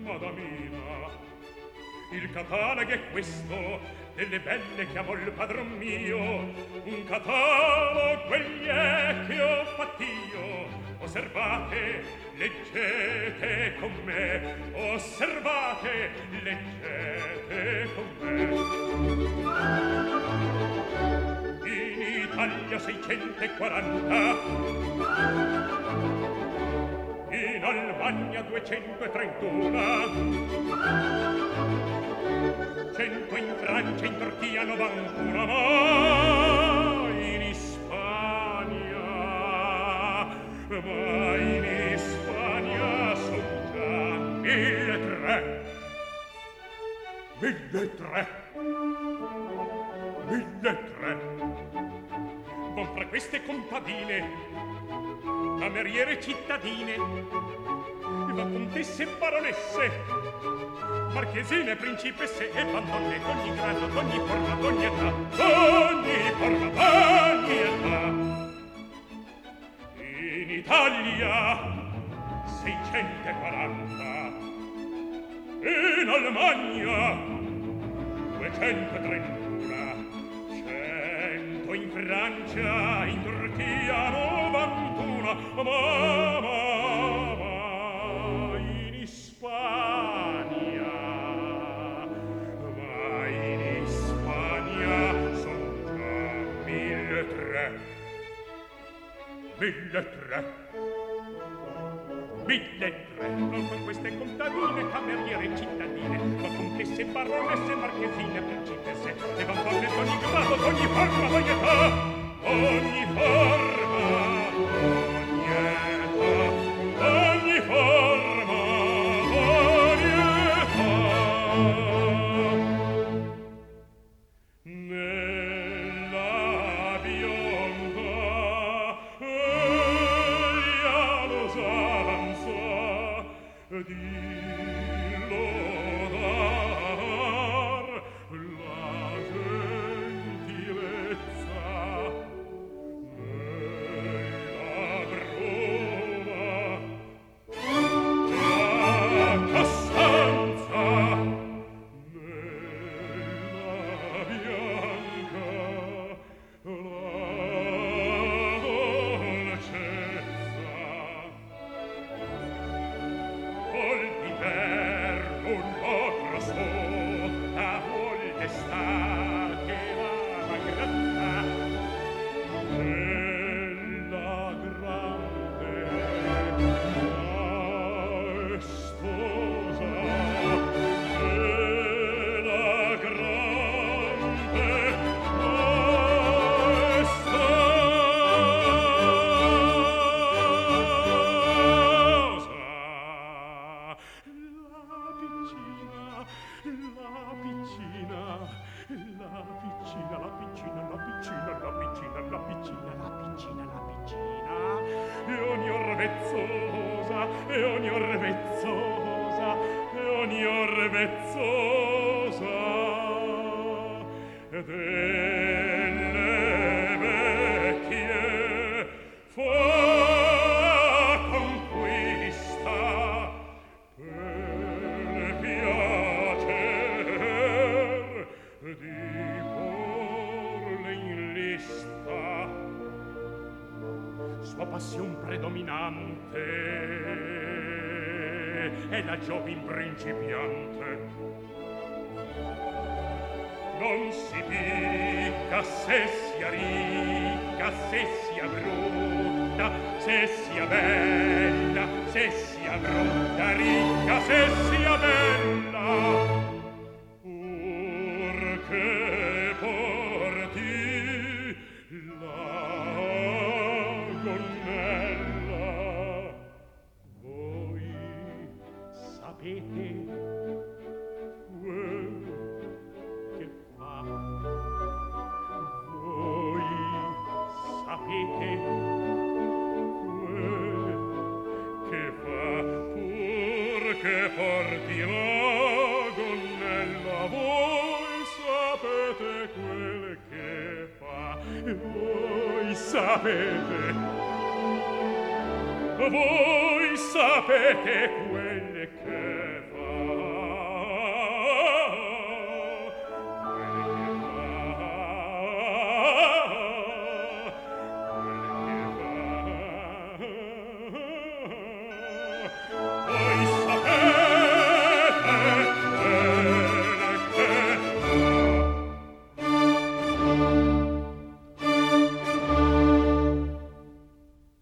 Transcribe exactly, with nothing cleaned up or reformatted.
madamina. Il catalogo è questo, delle belle che amò il padron mio, un catalogo quegli è che ho fatt'io. Osservate, leggete con me, osservate, leggete con me. In Italia seicentoquaranta, in Albania duecentotrentuno, cento in Francia, in Turchia novantuno, ma in Ispania, ma in Ispania son già mille tre, mille tre, mille tre. Con fra queste contadine, cameriere cittadine, va contesse e baronesse, marchesine, principesse e bandonne d'ogni grado, d'ogni forma, d'ogni età, d'ogni forma, d'ogni età. In Italia seicentoquaranta, in Almagna duecentotrentuno, cento in Francia, in Turchia novantuno, ma, ma, ma in Ispania, ma in Ispania son già mille tre, mille tre, mille tre. Non con queste contadine, cameriere cittadine, ma contesse, baronesse, marchesine, principesse, e bandonne d'ogni grado, d'ogni forma, d'ogni età, ogni forma, ogni età, ogni forma, ogni età. Nella bionda ella l'usanza di lodar la gentilezza, nella broma la costanza, nella bianca la dolcezza. Vuol d'inverno un otro sota, vuol d'estate la gratta, nella grande maestosa, nella grande maestosa. La piccina, la piccina, la piccina, la piccina, la piccina, la piccina, la piccina, la piccina, la piccina, e ogni orvezzosa, e ogni orvezzosa, e ogni orvezzosa, e delle vecchie fa conquista per piacer di porle in lista. Sua passion predominante è la giovin principiante. Non si dica se sia ricca, se sia brutta, se sia bella, se sia brutta, ricca, se sia bella, purché porti la gonnella. Voi sapete quel che fa, voi sapete quel che fa, purché porti la gonnella. Voi sapete quel che fa, voi sapete, voi sapete quel che